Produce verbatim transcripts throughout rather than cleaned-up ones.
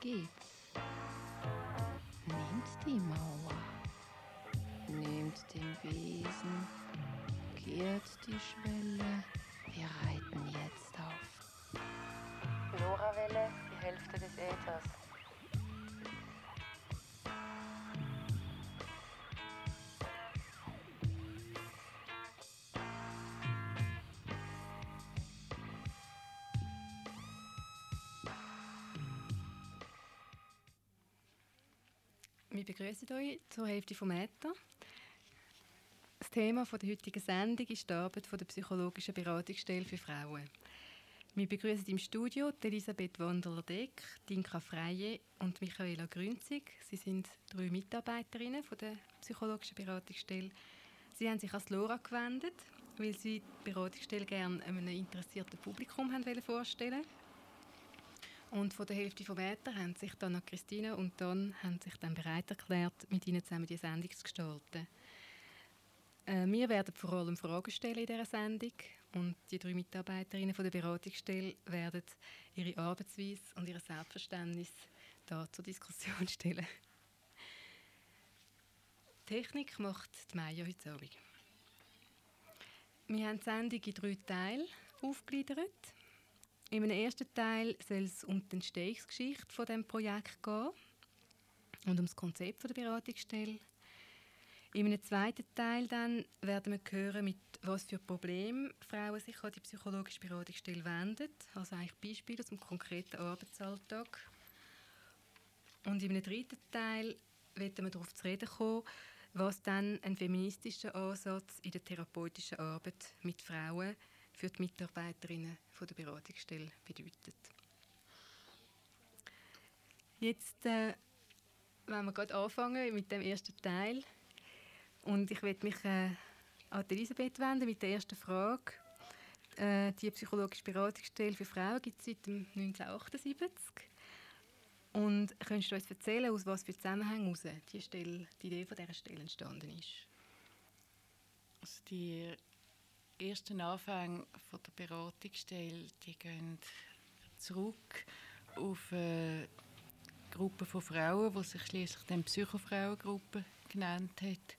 geht's. Nehmt die Mauer, nehmt den Besen, kehrt die Schwelle, wir reiten jetzt auf. LoRaWelle, die Hälfte des Äthers. Wir begrüßen euch zur Hälfte vom Äther. Das Thema der heutigen Sendung ist die Arbeit der psychologischen Beratungsstelle für Frauen. Wir begrüßen im Studio Elisabeth Wanderler-Deck, Dinka Freie und Michaela Grünzig. Sie sind drei Mitarbeiterinnen der psychologischen Beratungsstelle. Sie haben sich an LoRa gewendet, weil sie die Beratungsstelle gerne einem interessierten Publikum haben vorstellen wollten. Und von der Hälfte vom Äther haben sich dann noch Christina und Don haben sich dann bereit erklärt, mit ihnen zusammen die Sendung zu gestalten. Äh, wir werden vor allem Fragen stellen in dieser Sendung und die drei Mitarbeiterinnen von der Beratungsstelle werden ihre Arbeitsweise und ihr Selbstverständnis da zur Diskussion stellen. Die Technik macht die Maya heute Abend. Wir haben die Sendung in drei Teile aufgegliedert. In einem ersten Teil soll es um die Entstehungsgeschichte von diesem Projekt gehen und um das Konzept der Beratungsstelle. In einem zweiten Teil dann werden wir hören, mit was für Problemen Frauen sich an die psychologische Beratungsstelle wenden, also eigentlich Beispiele aus dem konkreten Arbeitsalltag. Und in einem dritten Teil werden wir darauf zu reden kommen, was dann ein feministischer Ansatz in der therapeutischen Arbeit mit Frauen für die Mitarbeiterinnen von der Beratungsstelle bedeutet. Jetzt äh, wollen wir gerade anfangen mit dem ersten Teil. Und ich werde mich äh, an Elisabeth wenden mit der ersten Frage. Äh, die psychologische Beratungsstelle für Frauen gibt es seit neunzehnhundertachtundsiebzig. Und könntest du uns erzählen, aus was für Zusammenhängen heraus die, Stelle, die Idee von dieser Stelle entstanden ist? Also die ersten Anfänge von der Beratungsstelle, die gehen zurück auf eine Gruppe von Frauen, die sich schließlich dann Psychofrauengruppe genannt hat.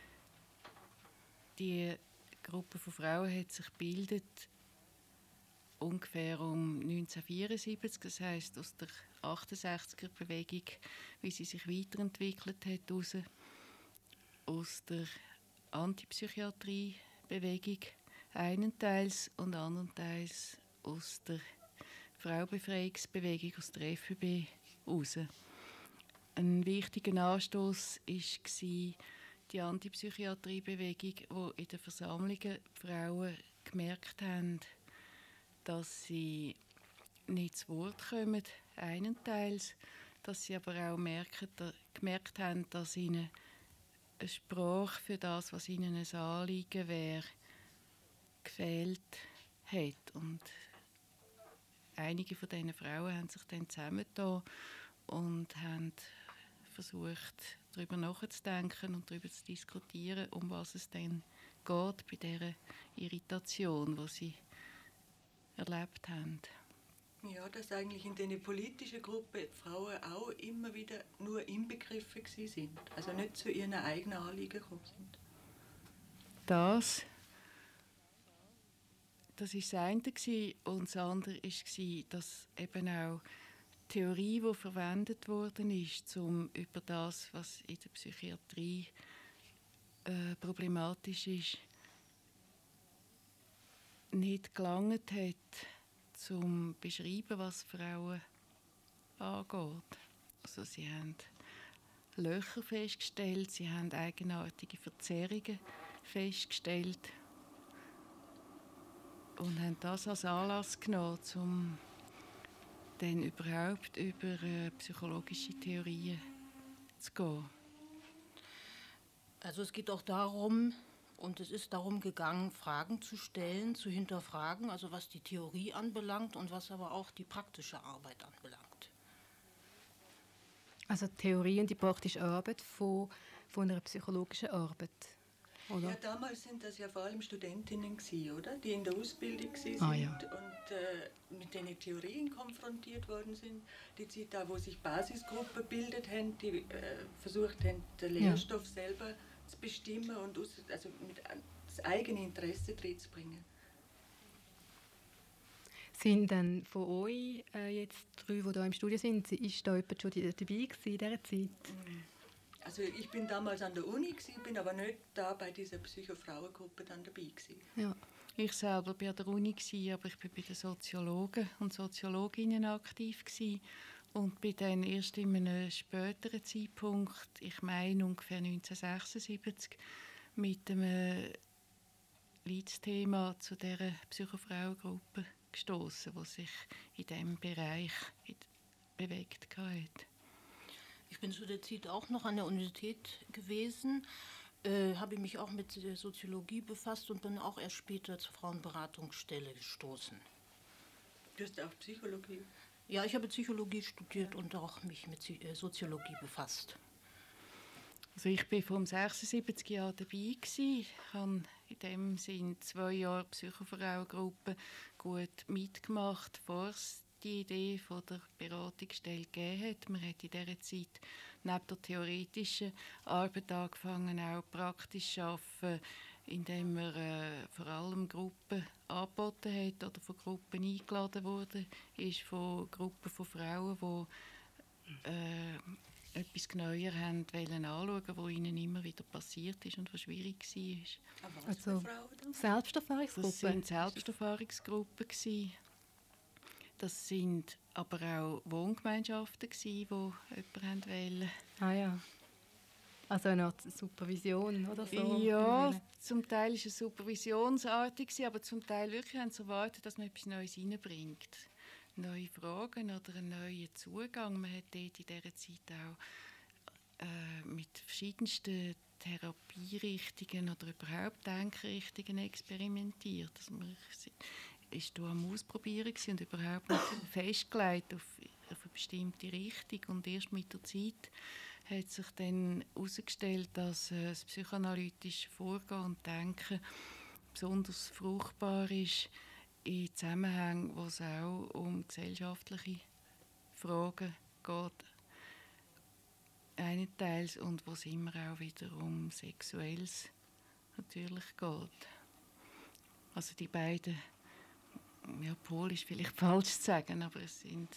Die Gruppe von Frauen hat sich gebildet ungefähr um neunzehnhundertvierundsiebzig, das heisst aus der achtundsechziger-Bewegung, wie sie sich weiterentwickelt hat, raus, aus der Antipsychiatrie-Bewegung einenteils und anderenteils aus der Frauenbefreiungsbewegung, aus der F Ö B, raus. Ein wichtiger Anstoß war die Antipsychiatrie-Bewegung, wo in den Versammlungen die Frauen gemerkt haben, dass sie nicht zu Wort kommen, einenteils, dass sie aber auch merken, da, gemerkt haben, dass ihnen eine Sprache für das, was ihnen ein Anliegen wäre, gefehlt hat. Und einige von diesen Frauen haben sich dann zusammengetan und haben versucht, darüber nachzudenken und darüber zu diskutieren, um was es dann geht bei dieser Irritation, die sie erlebt haben. Ja, dass eigentlich in dieser politischen Gruppe die Frauen auch immer wieder nur inbegriffen sind, also nicht zu ihren eigenen Anliegen gekommen sind. Das, das war das eine und das andere war, dass eben auch die Theorie, die verwendet worden ist, um über das, was in der Psychiatrie äh, problematisch ist, nicht gelangt hat, zum zu beschreiben, was Frauen angeht. Also sie haben Löcher festgestellt, sie haben eigenartige Verzerrungen festgestellt und haben das als Anlass genommen, um dann überhaupt über äh, psychologische Theorien zu gehen. Also es geht auch darum, und es ist darum gegangen, Fragen zu stellen, zu hinterfragen, also was die Theorie anbelangt und was aber auch die praktische Arbeit anbelangt. Also die Theorie und die praktische Arbeit von, von einer psychologischen Arbeit. oder? Ja, damals sind das ja vor allem Studentinnen gewesen, oder? Die in der Ausbildung sind Ah, ja. und äh, mit den Theorien konfrontiert worden sind. Die Zeit da, wo sich Basisgruppen gebildet haben, die äh, versucht haben, den Lehrstoff ja. selber zu bestimmen und aus, also mit das eigene Interesse drin zu bringen. Sind dann von euch äh, jetzt drei, die hier im Studio sind, ist da jemand schon dabei gewesen in dieser Zeit? Also ich bin damals an der Uni gewesen, bin aber nicht da bei dieser Psycho-Frauen-Gruppe dann dabei gewesen. Ja. Ich selber war an der Uni gewesen, aber ich bin bei den Soziologen und Soziologinnen aktiv gewesen und bin dann erst in einem späteren Zeitpunkt, ich meine ungefähr neunzehnhundertsechsundsiebzig, mit einem Leitsthema zu dieser Psycho-Frauen-Gruppe gestoßen, die sich in diesem Bereich bewegt hat. Ich bin zu der Zeit auch noch an der Universität gewesen, äh, habe mich auch mit der Soziologie befasst und bin auch erst später zur Frauenberatungsstelle gestoßen. Du hast auch Psychologie? Ja, ich habe Psychologie studiert und auch mich mit Soziologie befasst. Also ich war vom sechsundsiebzig Jahren dabei gewesen. Ich habe in dem Sinn zwei Jahre Psycho-Frauen-Gruppe gut mitgemacht, bevor es die Idee von der Beratungsstelle gegeben hat. Man hat in dieser Zeit neben der theoretischen Arbeit angefangen, auch praktisch zu arbeiten, indem man äh, vor allem Gruppen angeboten hat oder von Gruppen eingeladen wurde, ist von Gruppen von Frauen, die äh, etwas genauer haben wollen anschauen, was ihnen immer wieder passiert ist und was schwierig war. Aber was also, für Frauen dann? Selbsterfahrungsgruppen? Das waren Selbsterfahrungsgruppen gewesen. Das sind aber auch Wohngemeinschaften gewesen, die jemanden wollen. Ah ja. Also eine Art Supervision oder so? Ja, zum Teil war es supervisionsartig, aber zum Teil wirklich haben sie erwartet, dass man etwas Neues reinbringt. Neue Fragen oder einen neuen Zugang. Man hat dort in dieser Zeit auch äh, mit verschiedensten Therapierichtungen oder überhaupt Denkrichtungen experimentiert. Also man war hier am Ausprobieren und überhaupt nicht festgelegt auf, auf eine bestimmte Richtung. Und erst mit der Zeit hat sich dann herausgestellt, dass äh, das psychoanalytische Vorgehen und Denken besonders fruchtbar ist in Zusammenhängen, wo es auch um gesellschaftliche Fragen geht, einenteils, und wo es immer auch wieder um Sexuelles natürlich geht. Also die beiden, ja, Pol ist vielleicht falsch zu sagen, aber es sind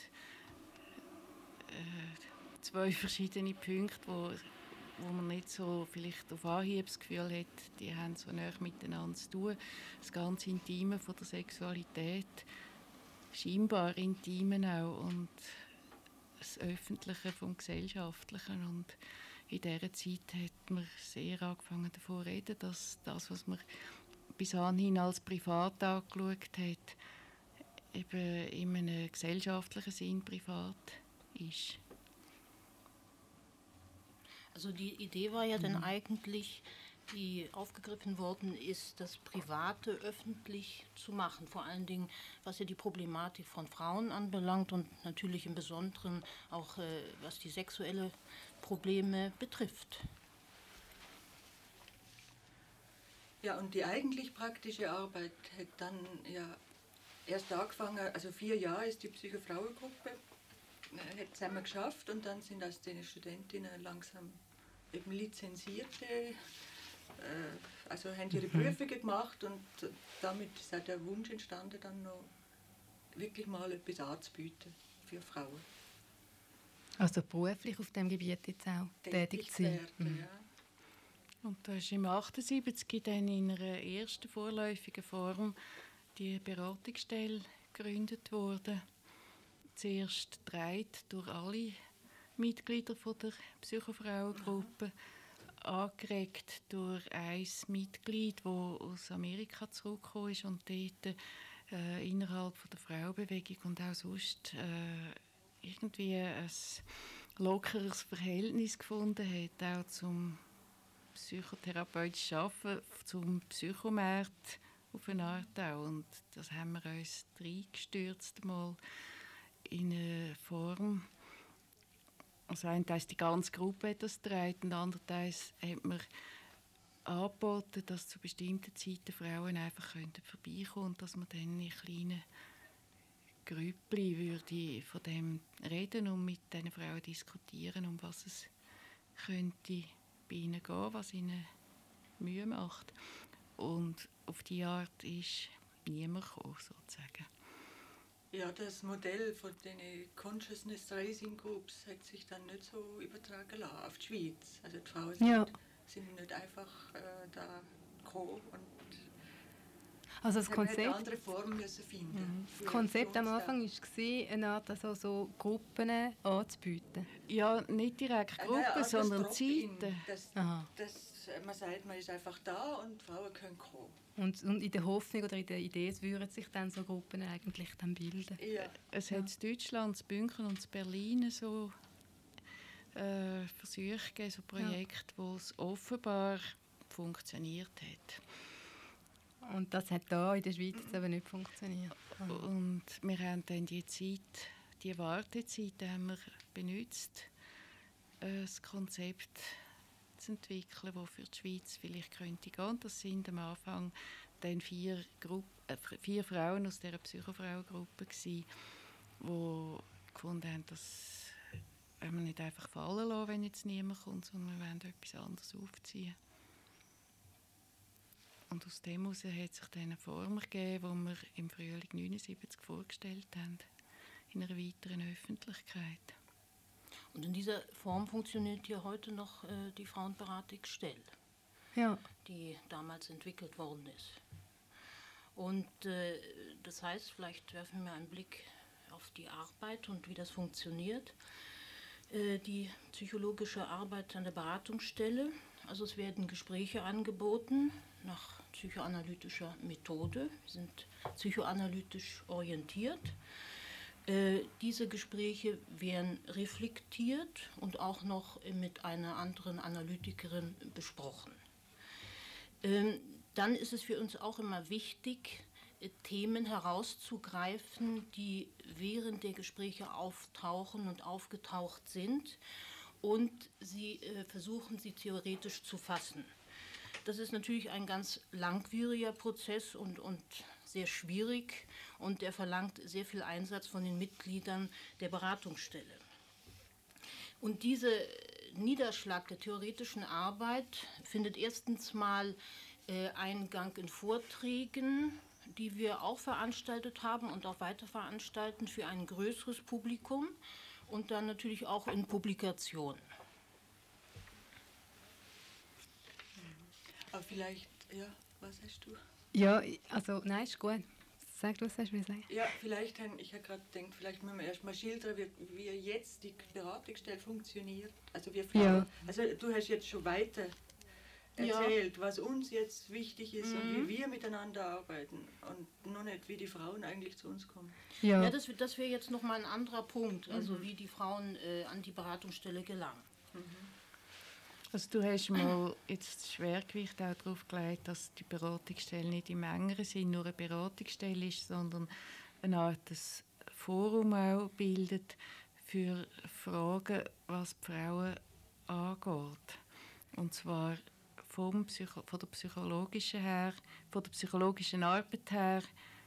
äh, zwei verschiedene Punkte, wo, wo man nicht so vielleicht auf Anhieb das Gefühl hat, die haben so nahe miteinander zu tun. Das ganz Intime von der Sexualität, scheinbar Intimen auch, und das Öffentliche vom Gesellschaftlichen. Und in dieser Zeit hat man sehr angefangen davon zu reden, dass das, was man bis anhin als privat angeschaut hat, eben in einem gesellschaftlichen Sinn privat ist. Also die Idee war ja mhm. dann eigentlich, die aufgegriffen worden ist, das Private öffentlich zu machen. Vor allen Dingen, was ja die Problematik von Frauen anbelangt und natürlich im Besonderen auch, äh, was die sexuellen Probleme betrifft. Ja, und die eigentlich praktische Arbeit hat dann ja erst angefangen, also vier Jahre ist die Psycho-Frauen-Gruppe, hat zusammen geschafft, und dann sind aus den Studentinnen langsam eben lizenzierte, äh, also haben ihre Prüfungen gemacht, und damit ist auch der Wunsch entstanden, dann noch wirklich mal etwas anzubieten für Frauen. Also beruflich auf diesem Gebiet jetzt auch tätig zu sein. Werden, ja. Und da ist im achtundsiebzig dann in einer ersten vorläufigen Form die Beratungsstelle gegründet worden. Zuerst getragen durch alle Mitglieder von der Psycho-Frauen-Gruppe, angeregt durch ein Mitglied, das aus Amerika zurückgekommen ist und dort äh, innerhalb von der Frauenbewegung und auch sonst äh, irgendwie ein lockeres Verhältnis gefunden hat, auch zum psychotherapeutischen Arbeiten, zum Psychomarkt auf eine Art auch. Und das haben wir uns reingestürzt mal in eine Form. Also einerseits die ganze Gruppe hat das getragen, und andererseits hat man angeboten, dass zu bestimmten Zeiten Frauen einfach vorbeikommen könnten und dass man dann in kleinen Grüppli würde von dem reden und mit diesen Frauen diskutieren, um was es könnte bei ihnen gehen, was ihnen Mühe macht. Und auf diese Art ist niemand gekommen, sozusagen. Ja, das Modell von den Consciousness Raising Groups hat sich dann nicht so übertragen lassen auf die Schweiz. Also die Frauen sind, Ja. sind nicht einfach äh, da gekommen und Also das man hätte eine Konzept, andere Form müssen finden. das Konzept am Anfang war, eine Art also so Gruppen anzubieten. Ja, nicht direkt Gruppen, sondern Zeiten. Das, Aha. das, man sagt, man ist einfach da und Frauen können kommen. Und, und in der Hoffnung oder in der Idee, es würden sich dann so Gruppen eigentlich dann bilden. Ja. Es hat in Deutschland, in Bündchen und in Berlin so äh, Versuche gegeben, so Projekte, wo es offenbar funktioniert hat. Und das hat da in der Schweiz jetzt aber nicht funktioniert. Und wir haben dann die Zeit, die Wartezeit haben wir benutzt, äh, das Konzept zu entwickeln, das für die Schweiz vielleicht könnte gehen. Das sind am Anfang dann vier, Grupp, äh, vier Frauen aus dieser Psychofrauengruppe gsi, die gefunden haben, dass wir nicht einfach fallen lassen, wenn jetzt niemand kommt, sondern wir wollen etwas anderes aufziehen. Und aus dem heraus hat sich dann eine Formel gegeben, die wir im Frühling neunundsiebzig vorgestellt haben, in einer weiteren Öffentlichkeit. Und in dieser Form funktioniert hier heute noch äh, die Frauenberatungsstelle, Ja. die damals entwickelt worden ist. Und äh, das heißt, vielleicht werfen wir einen Blick auf die Arbeit und wie das funktioniert. Äh, die psychologische Arbeit an der Beratungsstelle, also es werden Gespräche angeboten nach psychoanalytischer Methode, wir sind psychoanalytisch orientiert. Äh, diese Gespräche werden reflektiert und auch noch mit einer anderen Analytikerin besprochen. Ähm, dann ist es für uns auch immer wichtig, äh, Themen herauszugreifen, die während der Gespräche auftauchen und aufgetaucht sind und sie äh, versuchen, sie theoretisch zu fassen. Das ist natürlich ein ganz langwieriger Prozess und, und sehr schwierig und der verlangt sehr viel Einsatz von den Mitgliedern der Beratungsstelle. Und dieser Niederschlag der theoretischen Arbeit findet erstens mal äh, Eingang in Vorträgen, die wir auch veranstaltet haben und auch weiter veranstalten für ein größeres Publikum und dann natürlich auch in Publikationen. Aber vielleicht, ja, was hast du? Ja, also nein, ist gut. Sag du, was hast du sagen? Ja, vielleicht, ich habe gerade gedacht, vielleicht müssen wir erst mal schildern, wie, wie jetzt die Beratungsstelle funktioniert. Also wir Frauen, Ja. also du hast jetzt schon weiter erzählt, ja, was uns jetzt wichtig ist, mhm, und wie wir miteinander arbeiten und noch nicht, wie die Frauen eigentlich zu uns kommen. Ja, ja das, das wäre jetzt noch mal ein anderer Punkt, also mhm, wie die Frauen äh, an die Beratungsstelle gelangen. Mhm. Also du hast mal jetzt das Schwergewicht auch darauf gelegt, dass die Beratungsstelle nicht im engeren Sinn nur eine Beratungsstelle ist, sondern eine Art des Forum auch bildet für Fragen, was die Frauen angeht. Und zwar vom Psycho- von der psychologischen her, von der psychologischen Arbeit her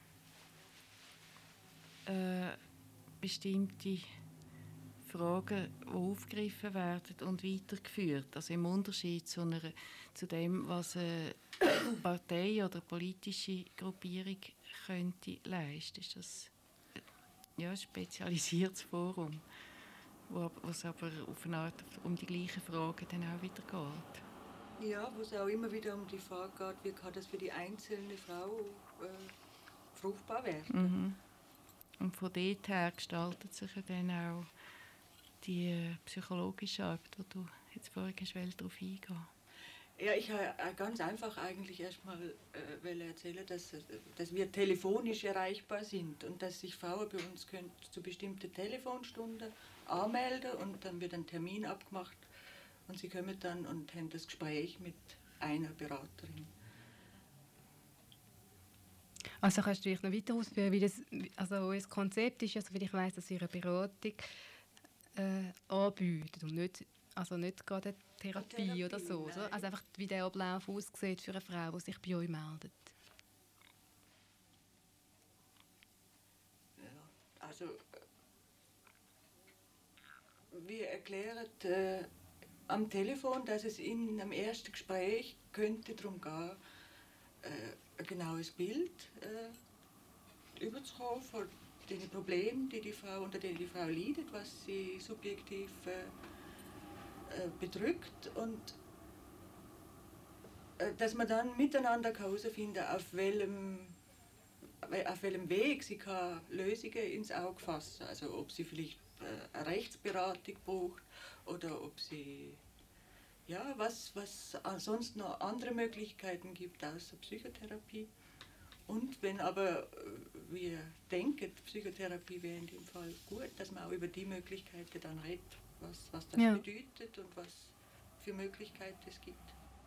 äh, bestimmte Fragen, die aufgegriffen werden und weitergeführt. Also im Unterschied zu, einer, zu dem, was eine Partei oder eine politische Gruppierung könnte leisten, ist das ja, ein spezialisiertes Forum, wo es aber auf eine Art um die gleichen Fragen dann auch wieder geht. Ja, wo es auch immer wieder um die Frage geht, wie kann das für die einzelne Frau äh, fruchtbar werden. Mhm. Und von dort her gestaltet sich dann auch die psychologische Arbeit, die du jetzt vorhin darauf eingehen. Ja, ich habe ganz einfach eigentlich erstmal äh, erzählen, dass, dass wir telefonisch erreichbar sind und dass sich Frauen bei uns können zu bestimmten Telefonstunden anmelden und dann wird ein Termin abgemacht und sie kommen dann und haben das Gespräch mit einer Beraterin. Also kannst du vielleicht noch weiter ausführen, wie das, also euer Konzept ist, also weil ich weiss, dass ihr eine Beratung äh, anbietet und nicht, also nicht gerade Therapie, Therapie, oder so. Oder? nein. Also einfach, wie der Ablauf aussieht für eine Frau, die sich bei euch meldet. Ja, also wir erklären äh, am Telefon, dass es in einem ersten Gespräch könnte darum gehen, äh, ein genaues Bild äh, überzukommen von den Problemen, die die Frau, unter denen die Frau leidet, was sie subjektiv äh, äh, bedrückt, und äh, dass man dann miteinander herausfinden kann, auf welchem, auf welchem Weg sie kann Lösungen ins Auge fassen kann. Also ob sie vielleicht äh, eine Rechtsberatung braucht oder ob sie, ja, was, was sonst noch andere Möglichkeiten gibt außer Psychotherapie. Und wenn aber äh, wir denken, Psychotherapie wäre in dem Fall gut, dass man auch über die Möglichkeiten dann redet, was, was das Ja. bedeutet und was für Möglichkeiten es gibt.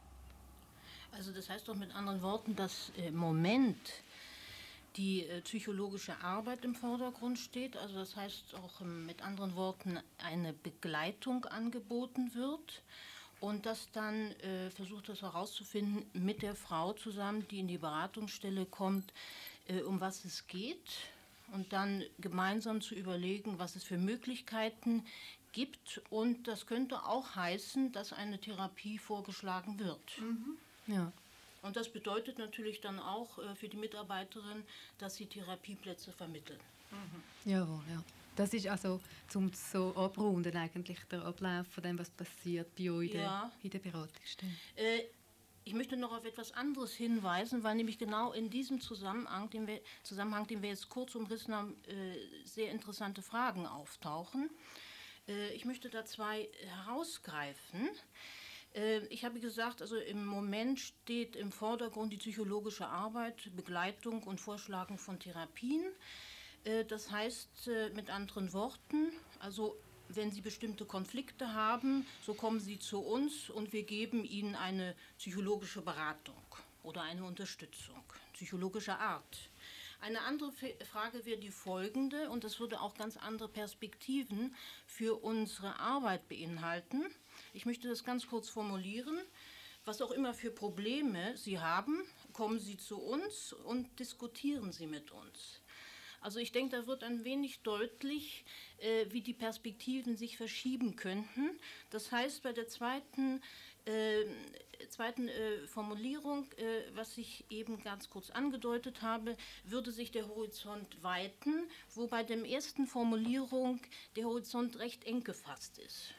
Also das heißt doch mit anderen Worten, dass im Moment die äh, psychologische Arbeit im Vordergrund steht. Also das heißt auch ähm, mit anderen Worten eine Begleitung angeboten wird und dass dann äh, versucht das herauszufinden mit der Frau zusammen, die in die Beratungsstelle kommt, äh, um was es geht, und dann gemeinsam zu überlegen, was es für Möglichkeiten gibt, und das könnte auch heißen, dass eine Therapie vorgeschlagen wird. Mhm. Ja. Und das bedeutet natürlich dann auch äh, für die Mitarbeiterin, dass sie Therapieplätze vermitteln. Jawohl, ja. Das ist also zum so abrunden eigentlich der Ablauf von dem, was passiert bei euch in Ja. der, in der Beratungsstelle. Äh, ich möchte noch auf etwas anderes hinweisen, weil nämlich genau in diesem Zusammenhang, den wir, Zusammenhang, den wir jetzt kurz umrissen haben, äh, sehr interessante Fragen auftauchen. Äh, ich möchte da zwei herausgreifen. Äh, ich habe gesagt, also im Moment steht im Vordergrund die psychologische Arbeit, Begleitung und Vorschlagen von Therapien. Äh, das heißt äh, mit anderen Worten, also wenn Sie bestimmte Konflikte haben, so kommen Sie zu uns und wir geben Ihnen eine psychologische Beratung oder eine Unterstützung, psychologischer Art. Eine andere Frage wäre die folgende, und das würde auch ganz andere Perspektiven für unsere Arbeit beinhalten. Ich möchte das ganz kurz formulieren. Was auch immer für Probleme Sie haben, kommen Sie zu uns und diskutieren Sie mit uns. Also ich denke, da wird ein wenig deutlich, äh, wie die Perspektiven sich verschieben könnten. Das heißt, bei der zweiten, äh, zweiten äh, Formulierung, äh, was ich eben ganz kurz angedeutet habe, würde sich der Horizont weiten, wo bei der ersten Formulierung der Horizont recht eng gefasst ist.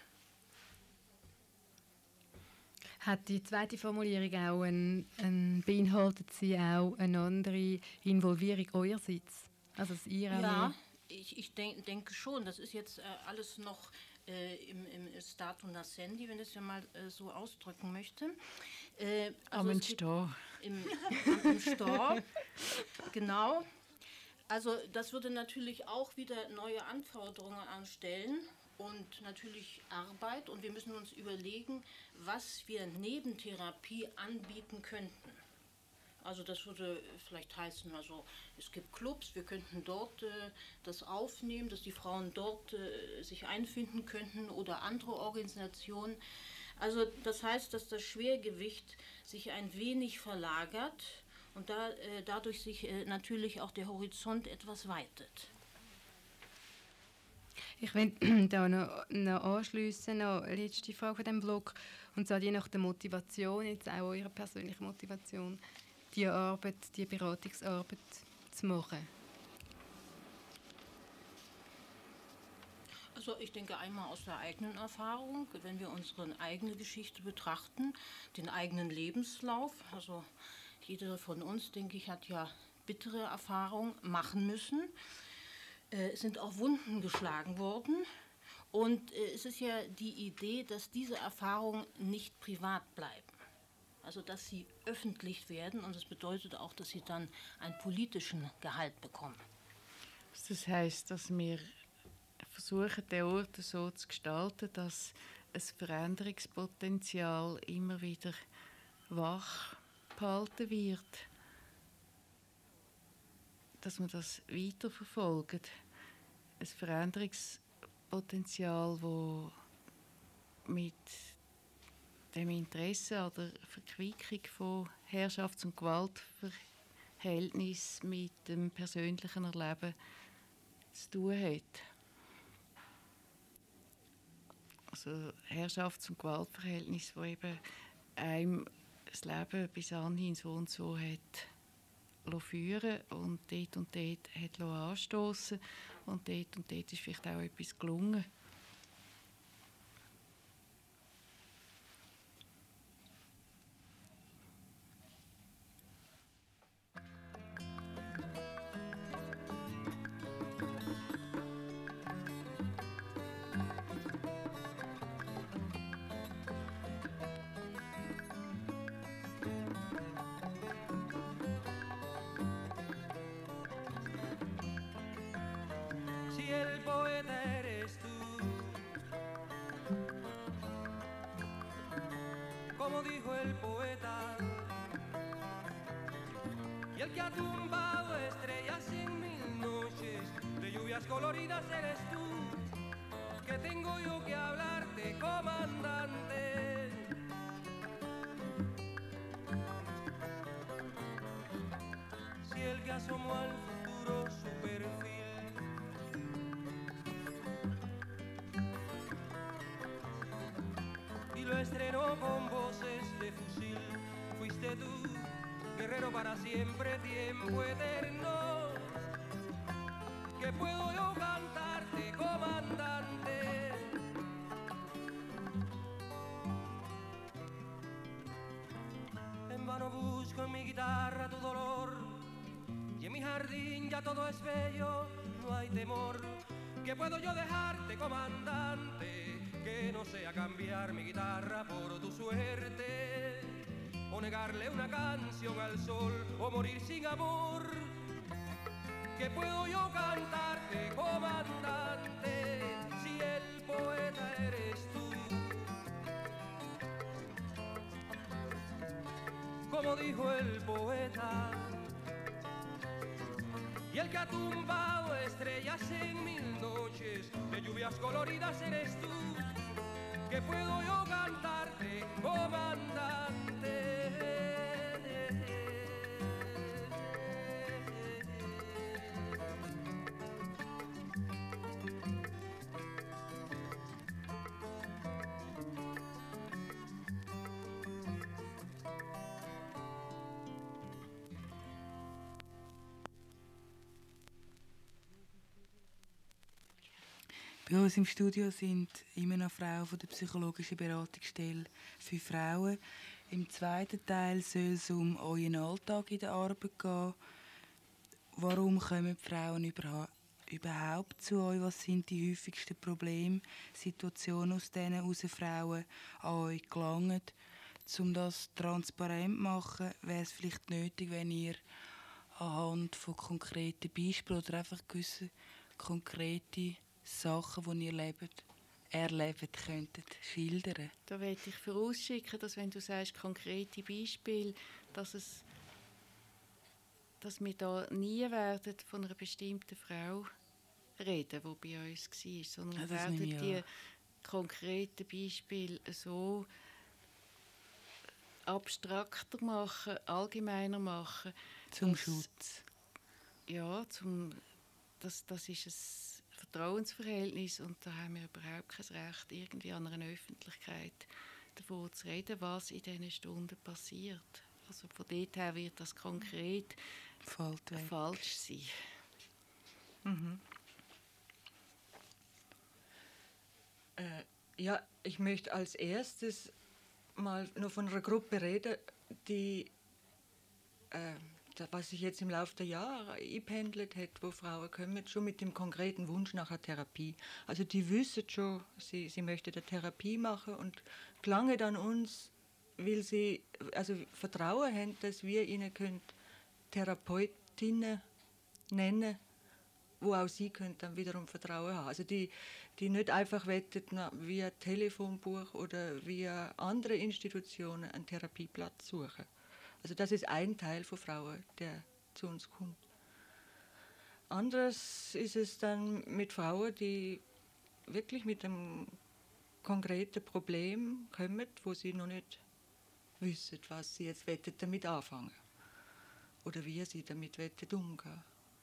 Hat die zweite Formulierung auch ein, ein, beinhaltet sie auch eine andere Involvierung eurerseits? Also das ihr auch Ja, mehr- ich, ich denk, denke schon. Das ist jetzt äh, alles noch äh, im, im Stato Nascendi, wenn ich es ja mal äh, so ausdrücken möchte. Äh, Am es geht Entstehen. Im, im, im Store, genau. Also das würde natürlich auch wieder neue Anforderungen anstellen und natürlich Arbeit. Und wir müssen uns überlegen, was wir neben Therapie anbieten könnten. Also das würde vielleicht heißen, also es gibt Clubs, wir könnten dort äh, das aufnehmen, dass die Frauen dort äh, sich einfinden könnten oder andere Organisationen. Also das heißt, dass das Schwergewicht sich ein wenig verlagert und da, äh, dadurch sich äh, natürlich auch der Horizont etwas weitet. Ich will da noch, noch anschliessen, noch eine letzte Frage von diesem Blog, und zwar die nach der Motivation, jetzt auch eure persönliche Motivation, die Arbeit, die Beratungsarbeit zu machen. Also ich denke einmal aus der eigenen Erfahrung, wenn wir unsere eigene Geschichte betrachten, den eigenen Lebenslauf, also jeder von uns, denke ich, hat ja bittere Erfahrungen machen müssen. Äh, es sind auch Wunden geschlagen worden und äh, es ist ja die Idee, dass diese Erfahrungen nicht privat bleiben. Also dass sie öffentlich werden, und das bedeutet auch, dass sie dann einen politischen Gehalt bekommen. Das heisst, dass wir versuchen, den Ort so zu gestalten, dass ein Veränderungspotenzial immer wieder wach behalten wird. Dass wir das weiterverfolgen. Ein Veränderungspotenzial, das mit dem Interesse an der Verquickung von Herrschafts- und Gewaltverhältnissen mit dem persönlichen Erleben zu tun hat. Also Herrschafts- und Gewaltverhältnisse, wo eben einem das Leben bis anhin so und so hat führen und dort und dort hat anstoßen und dort und dort ist vielleicht auch etwas gelungen. Como dijo el poeta, y el que ha tumbado estrellas en mil noches de lluvias coloridas eres tú, que tengo yo que hablarte, comandante. Si el que asomó al futuro su perfil y lo estrenó con voces de fusil, fuiste tú, guerrero para siempre, tiempo eterno, que puedo yo cantarte, comandante. En vano busco en mi guitarra tu dolor, y en mi jardín ya todo es bello, no hay temor, que puedo yo dejarte, comandante, que no sea cambiar mi guitarra por tu suerte, o negarle una canción al sol, o morir sin amor, que puedo yo cantarte, comandante, si el poeta eres tú. Como dijo el poeta, y el que ha tumbado estrellas en mil noches de lluvias coloridas eres tú, que puedo yo cantarte, comandante. Bei uns im Studio sind immer noch Frauen von der psychologischen Beratungsstelle für Frauen. Im zweiten Teil soll es um euren Alltag in der Arbeit gehen. Warum kommen die Frauen überhaupt zu euch? Was sind die häufigsten Probleme, Situationen, aus denen heraus Frauen an euch gelangen? Um das transparent zu machen, wäre es vielleicht nötig, wenn ihr anhand von konkreten Beispielen oder einfach gewisse konkrete Sachen, die ihr lebt, erlebt könntet, schildern. Da möchte ich vorausschicken, dass wenn du sagst, konkrete Beispiele, dass, es, dass wir da nie werden von einer bestimmten Frau reden, die bei uns war, sondern wir werden die konkreten Beispiele so abstrakter machen, allgemeiner machen. Zum dass, Schutz. Ja, zum, das, das ist ein Vertrauensverhältnis und da haben wir überhaupt kein Recht, irgendwie an einer Öffentlichkeit davon zu reden, was in diesen Stunden passiert. Also von dort her wird das konkret falsch sein. Mhm. Äh, ja, ich möchte als erstes mal noch von einer Gruppe reden, die äh, was sich jetzt im Laufe der Jahre eingependelt hat, wo Frauen kommen, schon mit dem konkreten Wunsch nach einer Therapie. Also die wissen schon, sie, sie möchten eine Therapie machen und gelangen an uns, weil sie also Vertrauen haben, dass wir ihnen können Therapeutinnen nennen, wo auch sie können dann wiederum Vertrauen haben. Also die, die nicht einfach wettet via Telefonbuch oder via andere Institutionen einen Therapieplatz suchen. Also das ist ein Teil von Frauen, der zu uns kommt. Anders ist es dann mit Frauen, die wirklich mit einem konkreten Probleme kommen, wo sie noch nicht wissen, was sie jetzt damit anfangen oder wie sie damit umgehen.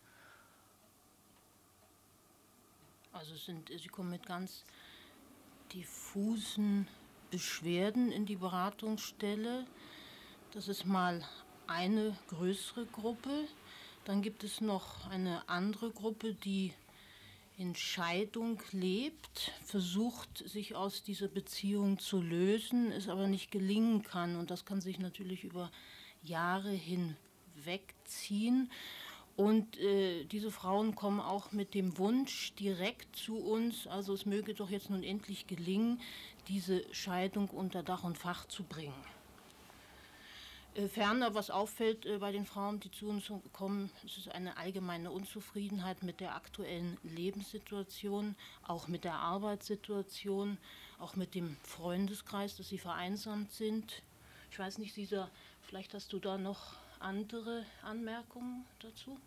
Also sind, sie kommen mit ganz diffusen Beschwerden in die Beratungsstelle. Das ist mal eine größere Gruppe. Dann gibt es noch eine andere Gruppe, die in Scheidung lebt, versucht, sich aus dieser Beziehung zu lösen, es aber nicht gelingen kann. Und das kann sich natürlich über Jahre hinwegziehen. Und äh, diese Frauen kommen auch mit dem Wunsch direkt zu uns, also es möge doch jetzt nun endlich gelingen, diese Scheidung unter Dach und Fach zu bringen. Äh, ferner, was auffällt äh, bei den Frauen, die zu uns kommen, es ist eine allgemeine Unzufriedenheit mit der aktuellen Lebenssituation, auch mit der Arbeitssituation, auch mit dem Freundeskreis, dass sie vereinsamt sind. Ich weiß nicht, Sisa, vielleicht hast du da noch andere Anmerkungen dazu?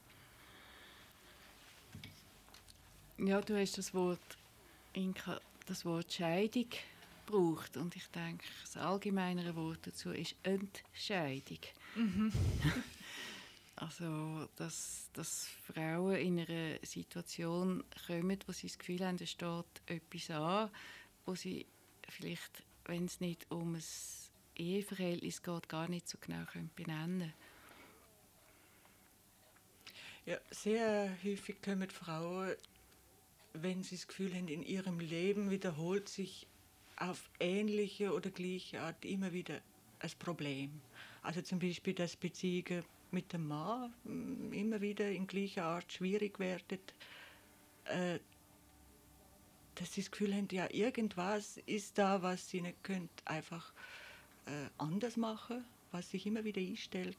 Ja, du hast das Wort, Inka, das Wort Scheidung gebraucht und ich denke, das allgemeinere Wort dazu ist Entscheidung. Mhm. Also, dass, dass Frauen in einer Situation kommen, wo sie das Gefühl haben, es steht etwas an, wo sie vielleicht, wenn es nicht um ein Eheverhältnis geht, gar nicht so genau benennen können. Ja, sehr häufig kommen Frauen, wenn sie das Gefühl haben, in ihrem Leben wiederholt sich auf ähnliche oder gleiche Art immer wieder ein Problem. Also zum Beispiel, dass Beziehungen mit dem Mann immer wieder in gleicher Art schwierig werden. Äh, dass sie das Gefühl haben, ja, irgendwas ist da, was sie nicht können, einfach äh, anders machen, was sich immer wieder einstellt.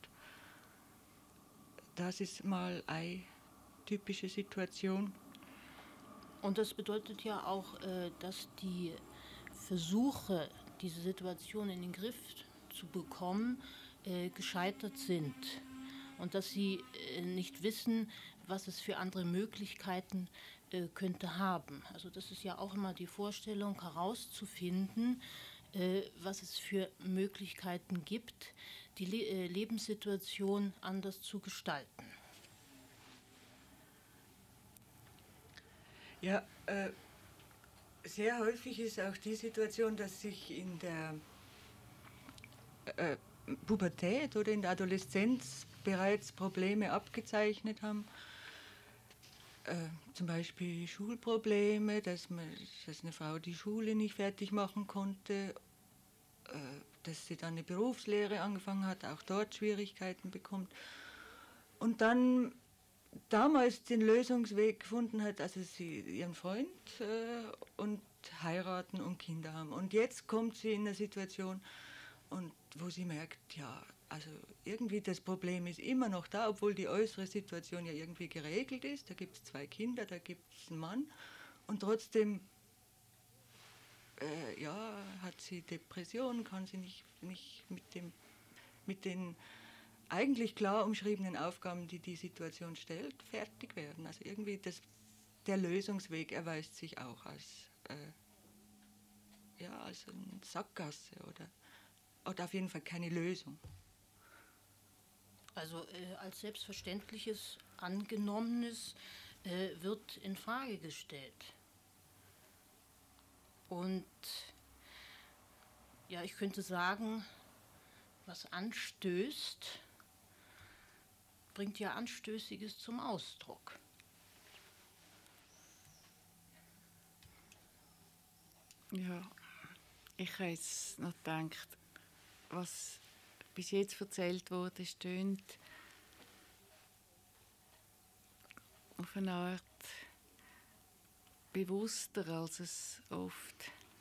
Das ist mal eine typische Situation. Und das bedeutet ja auch, dass die Versuche, diese Situation in den Griff zu bekommen, gescheitert sind. Und dass sie nicht wissen, was es für andere Möglichkeiten könnte haben. Also das ist ja auch immer die Vorstellung, herauszufinden, was es für Möglichkeiten gibt, die Le- Lebenssituation anders zu gestalten. Ja, äh, sehr häufig ist auch die Situation, dass sich in der äh, Pubertät oder in der Adoleszenz bereits Probleme abgezeichnet haben. Äh, zum Beispiel Schulprobleme, dass, man, dass eine Frau die Schule nicht fertig machen konnte, äh, dass sie dann eine Berufslehre angefangen hat, auch dort Schwierigkeiten bekommt. Und dann damals den Lösungsweg gefunden hat, also sie ihren Freund äh, und heiraten und Kinder haben. Und jetzt kommt sie in eine Situation, und wo sie merkt, ja, also irgendwie das Problem ist immer noch da, obwohl die äußere Situation ja irgendwie geregelt ist. Da gibt es zwei Kinder, da gibt es einen Mann und trotzdem äh, ja, hat sie Depressionen, kann sie nicht, nicht mit, dem, mit den eigentlich klar umschriebenen Aufgaben, die die Situation stellt, fertig werden. Also irgendwie das, der Lösungsweg erweist sich auch als, äh, ja, als eine Sackgasse oder, oder auf jeden Fall keine Lösung. Also äh, als Selbstverständliches Angenommenes äh, wird in Frage gestellt. Und ja, ich könnte sagen, was anstößt, bringt ja Anstößiges zum Ausdruck. Ja, ich habe jetzt noch gedacht, was bis jetzt erzählt wurde, stöhnt auf eine Art bewusster, als es oft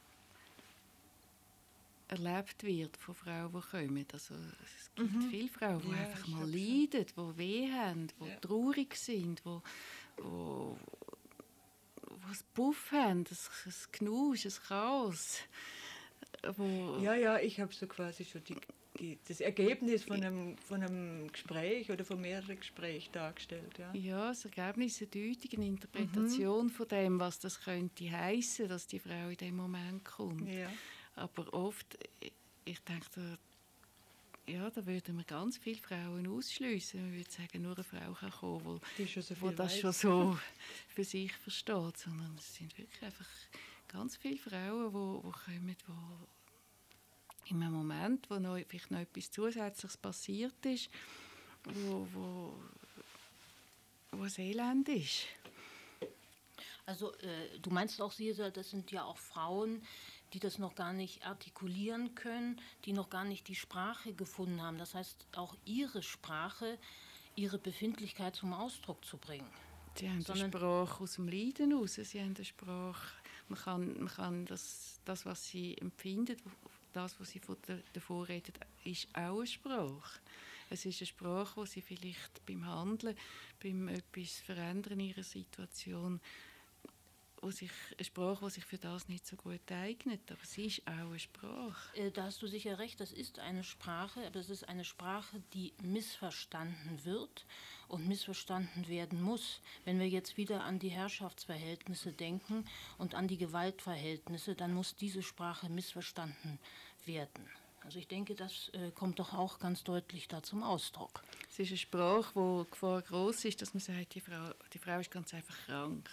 erlebt wird von Frauen, die kommen. Also, es gibt mhm. viele Frauen, die ja, einfach mal leiden, die weh haben, die ja. traurig sind, die, die, die ein Puff haben, ein Knusch, ein Chaos. Wo ja, ja, ich habe so quasi schon die die, das Ergebnis von einem, von einem Gespräch oder von mehreren Gesprächen dargestellt. Ja, ja das Ergebnis, eine Deutung, eine Interpretation mhm. von dem, was das könnte heissen, dass die Frau in dem Moment kommt. Ja. Aber oft, ich denke, da, ja, da würden wir ganz viele Frauen ausschliessen. Man würde sagen, nur eine Frau kann kommen, wo, die schon so wo das weiss. schon so für sich versteht. Sondern es sind wirklich einfach ganz viele Frauen, die, die kommen, die in einem Moment, wo noch, vielleicht noch etwas Zusätzliches passiert ist, wo, wo, wo es Elend ist. Also äh, du meinst auch, Sisa, das sind ja auch Frauen, die das noch gar nicht artikulieren können, die noch gar nicht die Sprache gefunden haben. Das heißt, auch ihre Sprache, ihre Befindlichkeit zum Ausdruck zu bringen. Sie haben eine Sprache aus dem Leiden heraus. Sie haben eine Sprache, man kann, man kann das, das, was sie empfinden, das, was sie davon reden, ist auch eine Sprache. Es ist eine Sprache, wo sie vielleicht beim Handeln, beim etwas verändern in ihrer Situation, wo sich, eine Sprache, die sich für das nicht so gut eignet. Aber sie ist auch eine Sprache. Da hast du sicher recht, das ist eine Sprache, aber es ist eine Sprache, die missverstanden wird und missverstanden werden muss. Wenn wir jetzt wieder an die Herrschaftsverhältnisse denken und an die Gewaltverhältnisse, dann muss diese Sprache missverstanden werden. Also ich denke, das äh, kommt doch auch ganz deutlich da zum Ausdruck. Es ist eine Sprache, wo die Gefahr groß ist, dass man sagt, die Frau, die Frau ist ganz einfach krank.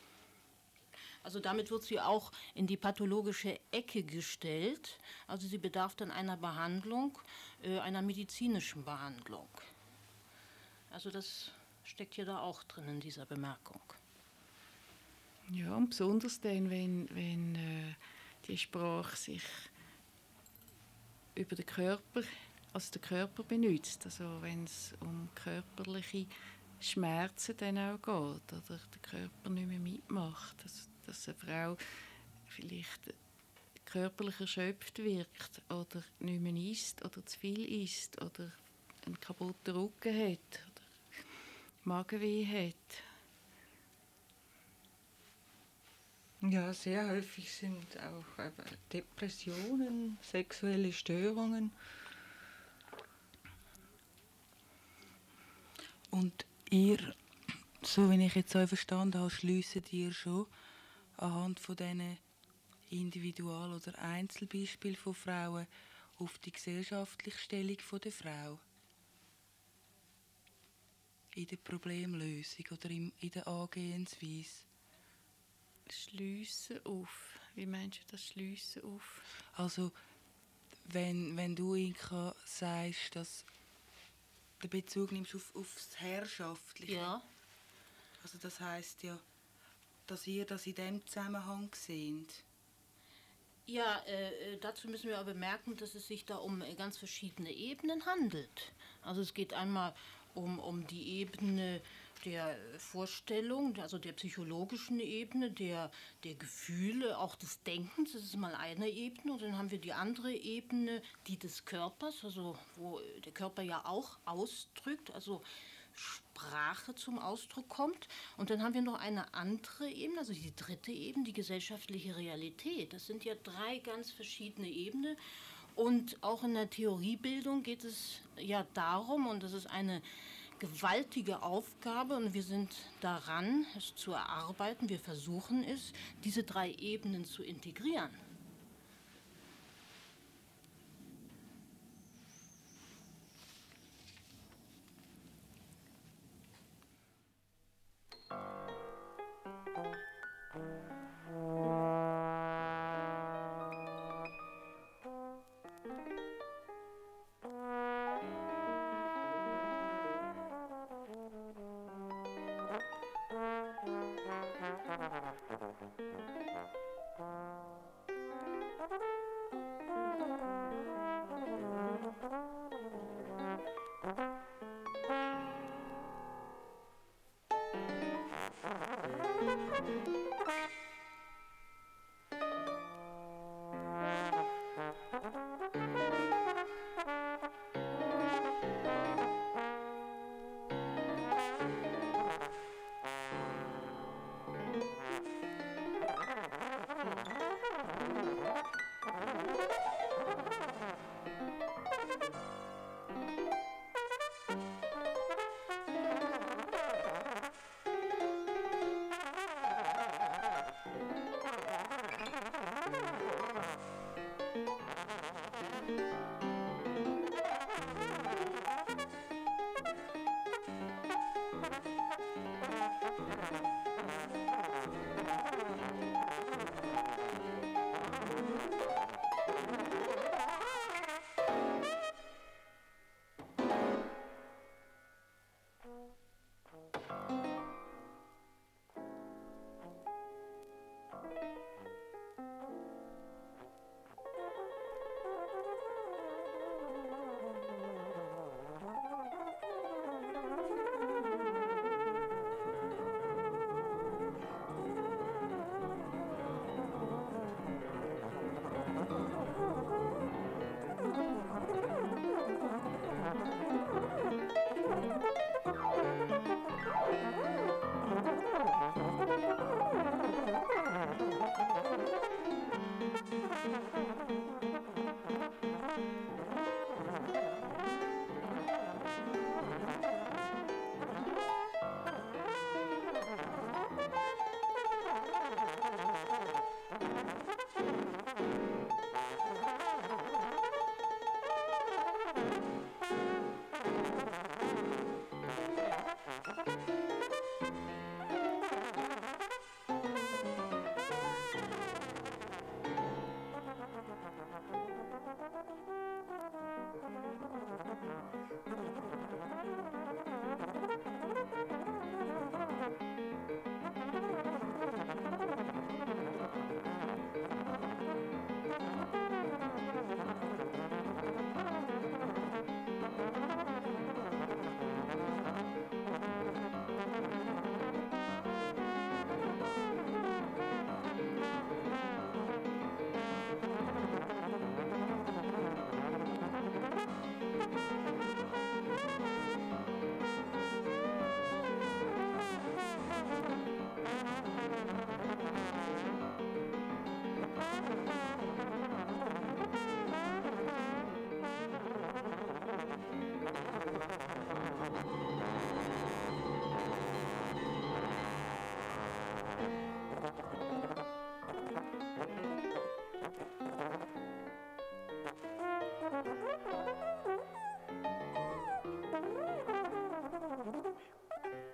Also damit wird sie auch in die pathologische Ecke gestellt. Also sie bedarf dann einer Behandlung, äh, einer medizinischen Behandlung. Also das steckt ja da auch drin in dieser Bemerkung. Ja, und besonders dann, wenn, wenn äh, die Sprache sich über den Körper, also den Körper benutzt, also wenn es um körperliche Schmerzen dann auch geht oder der Körper nicht mehr mitmacht, also dass eine Frau vielleicht körperlich erschöpft wirkt oder nicht mehr isst oder zu viel isst oder einen kaputten Rücken hat oder Magenweh hat. Ja, sehr häufig sind auch Depressionen, sexuelle Störungen. Und ihr, so wie ich jetzt euch verstanden habe, schliessen ihr schon anhand von diesen Individual- oder Einzelbeispielen von Frauen auf die gesellschaftliche Stellung der Frau in der Problemlösung oder in der Angehensweise. Schliessen auf. Wie meinst du das Schliessen auf? Also, wenn, wenn du, Inka, sagst, dass du den Bezug nimmst auf, auf das Herrschaftliche. Ja. Also das heisst ja, dass ihr das in diesem Zusammenhang seht. Ja, äh, dazu müssen wir aber bemerken, dass es sich da um ganz verschiedene Ebenen handelt. Also es geht einmal um, um die Ebene der Vorstellung, also der psychologischen Ebene, der, der Gefühle, auch des Denkens, das ist mal eine Ebene. Und dann haben wir die andere Ebene, die des Körpers, also wo der Körper ja auch ausdrückt, also Sprache zum Ausdruck kommt. Und dann haben wir noch eine andere Ebene, also die dritte Ebene, die gesellschaftliche Realität. Das sind ja drei ganz verschiedene Ebenen. Und auch in der Theoriebildung geht es ja darum, und das ist eine gewaltige Aufgabe, und wir sind daran, es zu erarbeiten, wir versuchen es, diese drei Ebenen zu integrieren.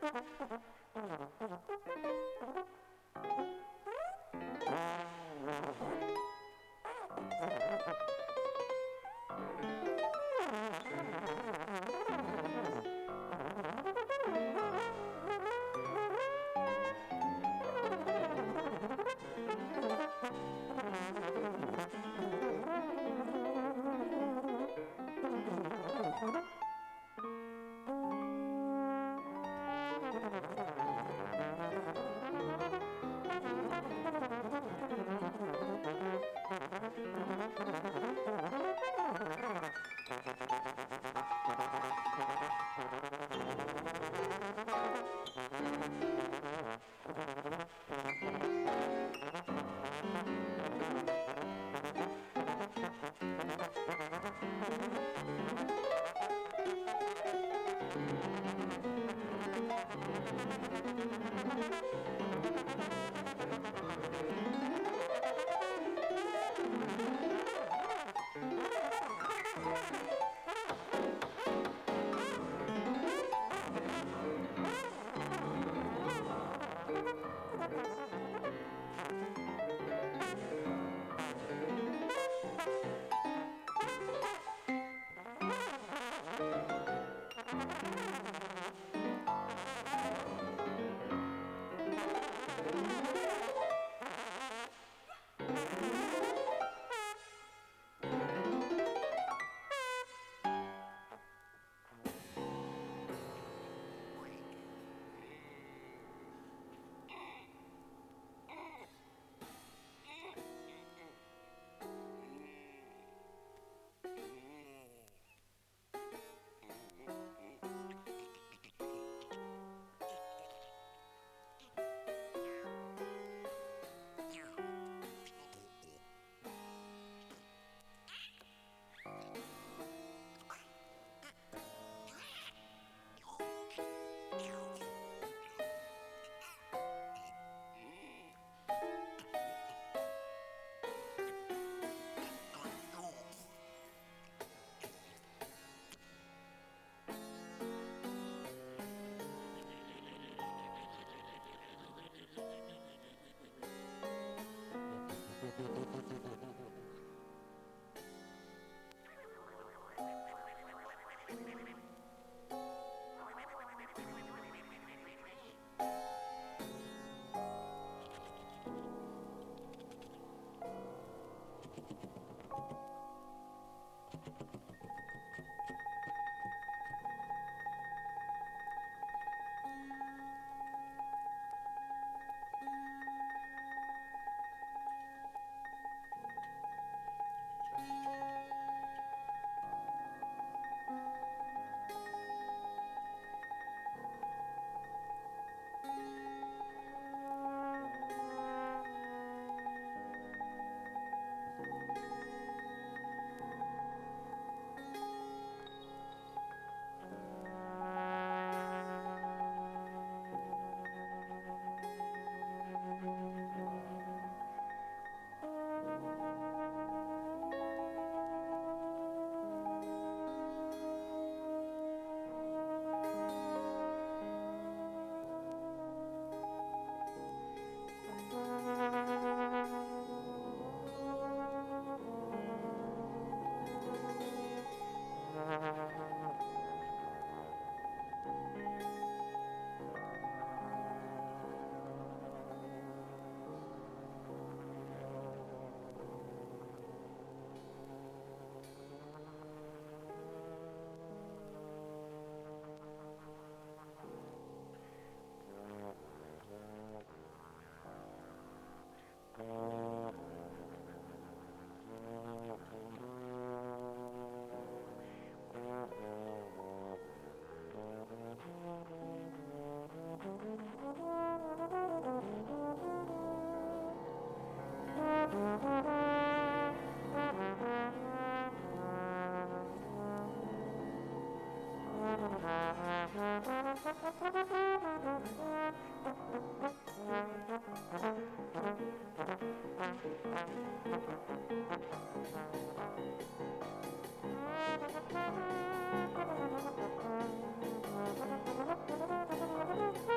Thank you.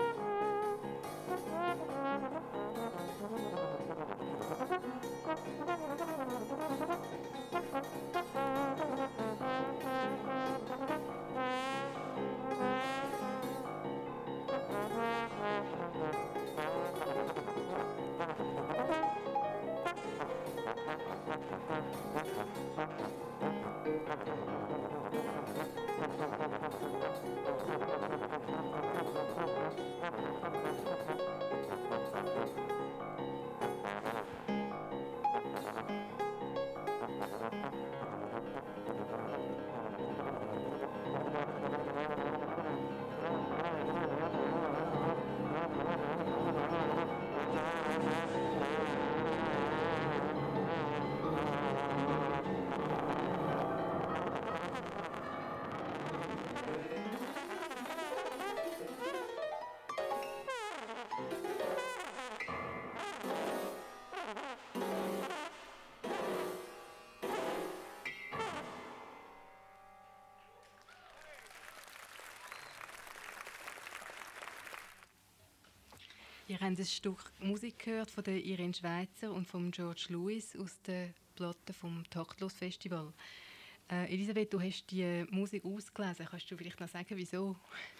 Ihr habt ein Stück Musik gehört von der Irene Schweizer und von George Lewis aus der Platte vom Taktlos Festival. Äh, Elisabeth, du hast die Musik ausgelesen. Kannst du vielleicht noch sagen, wieso?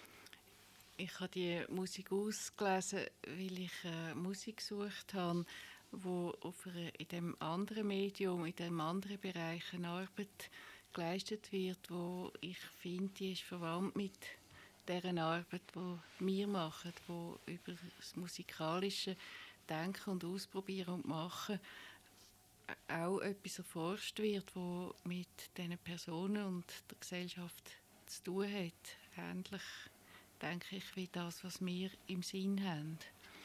Ich habe die Musik ausgelesen, weil ich äh, Musik gesucht habe, wo auf einer, in dem anderen Medium, in dem anderen Bereich eine Arbeit geleistet wird, wo ich finde, die ist verwandt mit deren Arbeit, die wir machen, wo über das musikalische Denken und Ausprobieren und Machen auch etwas erforscht wird, wo mit diesen Personen und der Gesellschaft zu tun hat. Ähnlich, denke ich, wie das, was wir im Sinn haben.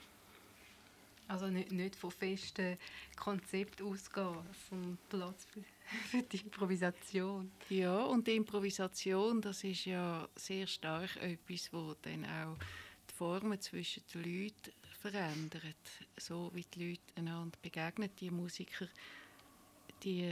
Also nicht, nicht von festen Konzepten ausgehen, sondern Platz für, für die Improvisation. Ja, und die Improvisation, das ist ja sehr stark etwas, wo dann auch die Formen zwischen den Leuten verändert. So wie die Leute einander begegnen, die Musiker, die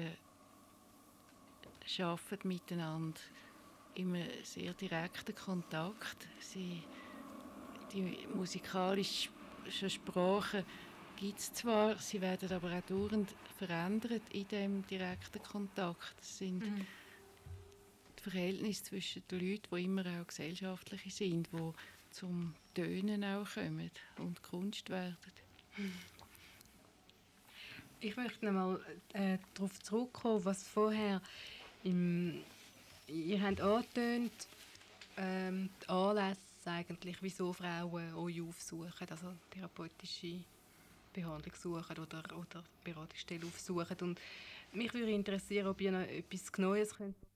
arbeiten miteinander in einem sehr direkten Kontakt. Sie, die musikalische Sprache gibt es zwar, sie werden aber auch dauernd verändert in diesem direkten Kontakt. Das sind mhm. die Verhältnisse zwischen den Leuten, die immer auch gesellschaftliche sind, die zum Tönen auch kommen und Kunst werden. Ich möchte noch mal äh, darauf zurückkommen, was vorher im, ihr habt angetönt, ähm, die Anlässe eigentlich, wieso Frauen euch aufsuchen, also therapeutische Behandlung suchen oder, oder Beratungsstelle aufsuchen. Und mich würde interessieren, ob ihr noch etwas Neues könnt